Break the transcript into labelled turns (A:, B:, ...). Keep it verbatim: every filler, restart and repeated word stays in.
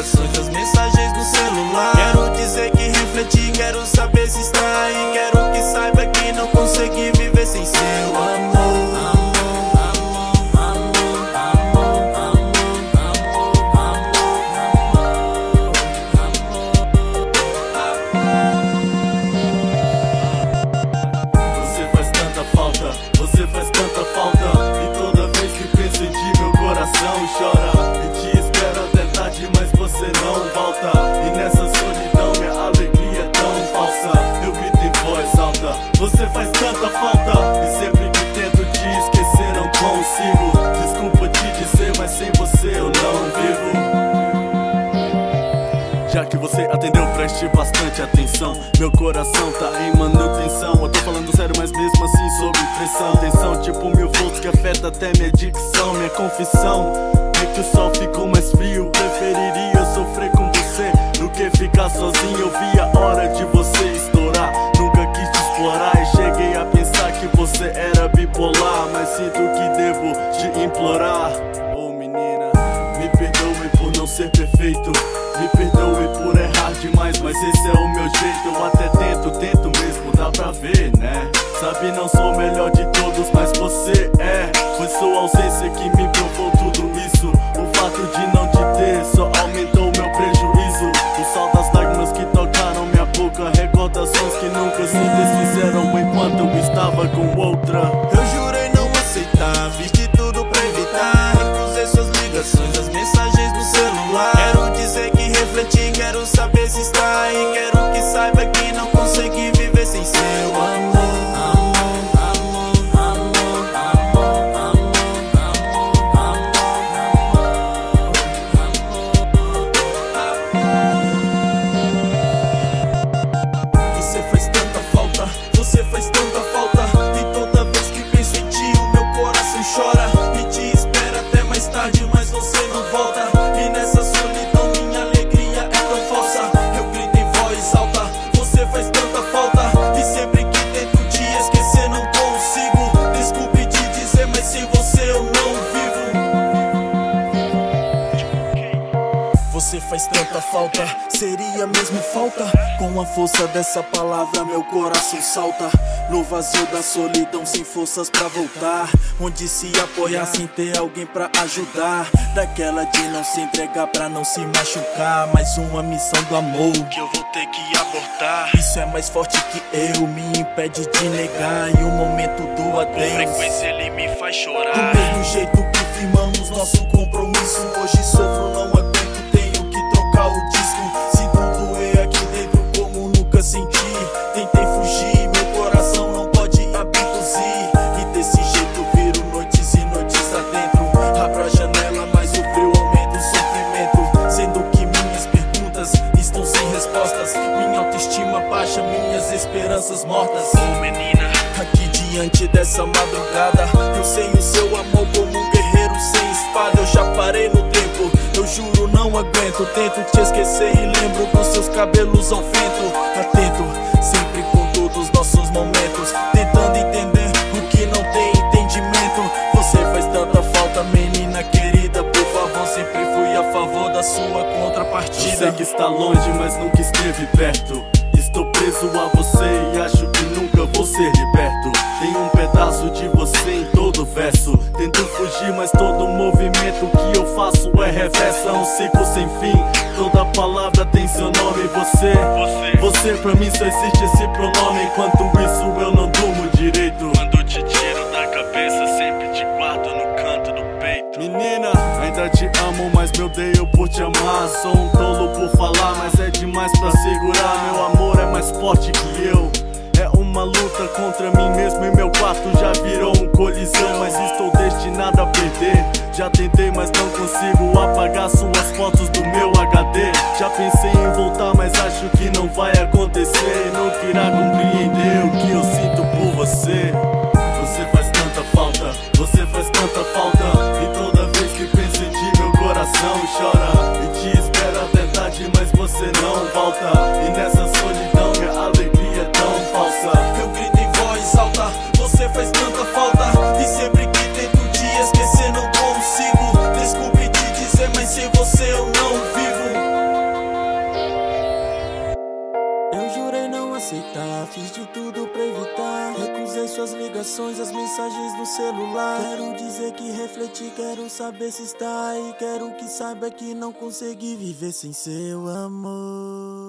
A: ligações, as mensagens no celular. Quero dizer que refleti, quero saber se está aí. Quero que saiba que não consegui viver sem seu amor.
B: Você faz tanta falta, você faz tanta falta. E toda vez que penso em ti, meu coração chora. E te espero até tarde, mas você não volta. E nessa solidão minha alegria é tão falsa. Eu grito em voz alta, você faz tanta falta. E sempre que tento te esquecer não consigo. Desculpa te dizer, mas sem você eu não vivo. Já que você atendeu, preste bastante atenção. Meu coração tá em manutenção. Eu tô falando sério, mas mesmo assim sob pressão. Tensão tipo mil volts que afeta até minha dicção. Minha confissão é que o sol ficou mais frio. Preferiria sofrer com você do que ficar sozinho. Eu vi a hora de você estourar. Nunca quis te explorar e cheguei a pensar que você era bipolar. Mas sinto que devo te implorar. Oh menina, me perdoe por não ser perfeito. Me perdoe por errar demais, mas esse é o meu jeito. Eu até tento, tento mesmo, dá pra ver, né? Sabe, não sou o melhor de todos, mas você é. Foi sua ausência que me provou tudo isso. O fato de não te ter só aumentou meu prejuízo. O sal das lágrimas que tocaram minha boca. Recordações que nunca se desfizeram enquanto eu estava com outra.
A: Eu jurei não aceitar, fiz de tudo pra evitar. Recusei suas ligações, as mensagens no celular. Quero dizer que refleti, quero saber se está aí. Quero que saiba que não consegui viver sem seu amor. Você faz tanta falta, você faz tanta falta. E toda vez que penso em ti o meu coração chora. E te espera até mais tarde, mas você não volta. E nessa solidão minha alegria é tão falsa. Eu grito em voz alta, você faz tanta falta. E sempre que tento te esquecer não consigo. Desculpe te dizer, mas sem você eu não vivo. Você faz tanta falta, seria mesmo falta? Com a força dessa palavra meu coração salta. No vazio da solidão sem forças pra voltar. Onde se apoiar sem ter alguém pra ajudar. Daquela de não se entregar pra não se machucar. Mais uma missão do amor que eu vou ter que abortar. Isso é mais forte que eu, me impede de negar. E o momento do adeus, com frequência ele me faz chorar. Do mesmo jeito que firmamos nosso compromisso. Hoje sofro, não aguento, tenho que trocar o disco. Sinto doer aqui dentro como nunca senti. Tentei fugir, meu coração não pode abduzir. E desse jeito viro noites e noites adentro. Abro a janela, mas o frio aumenta o sofrimento. Sendo que minhas perguntas estão sem respostas. Minha autoestima baixa, minhas esperanças mortas. Oh menina, aqui diante dessa madrugada, eu sei o seu amor como um guerreiro sem espada. Eu já parei no tempo, eu juro não aguento. Tento te esquecer e lembro dos seus cabelos ao vento. Atento, sempre com todos os nossos momentos. Tentando entender o que não tem entendimento. Você faz tanta falta, menina querida. Por favor, sempre fui a favor da sua contrapartida.
B: Eu sei que está longe, mas nunca esteve perto. Estou preso a você e acho que nunca vou ser liberto. Tem um pedaço de você em todo verso. Tento fugir, mas todo movimento que eu faço é reverso. É um ciclo sem fim, toda palavra tem seu nome. Você, você, você pra mim só existe esse pronome. Enquanto isso eu não durmo direito.
C: Quando te tiro da cabeça, sempre te guardo no canto do peito.
B: Menina, ainda te amo, mas me odeio por te amar. Sou um tolo por falar, mas é demais pra segurar. Meu amor é mais forte que eu. É uma luta contra mim mesmo e meu quarto já virou um colisão. Mas estou destinado a perder. Já tentei, mas não consigo apagar suas fotos do meu H D. Já pensei em voltar, mas acho que não vai acontecer. Nunca irá compreender o que eu sinto por você. Você faz tanta falta, você faz tanta falta. E toda vez que penso em ti meu coração chora. E te espero até tarde, mas você não volta. E nessa solidão minha alegria é tão falsa.
A: Eu grito em voz alta, você faz tanta falta. E sempre que tento te esquecer não consigo. Desculpe te dizer, mas sem você eu não vivo. as ligações, as mensagens no celular. Quero dizer que refleti, quero saber se está aí. Quero que saiba que não consegui viver sem seu amor.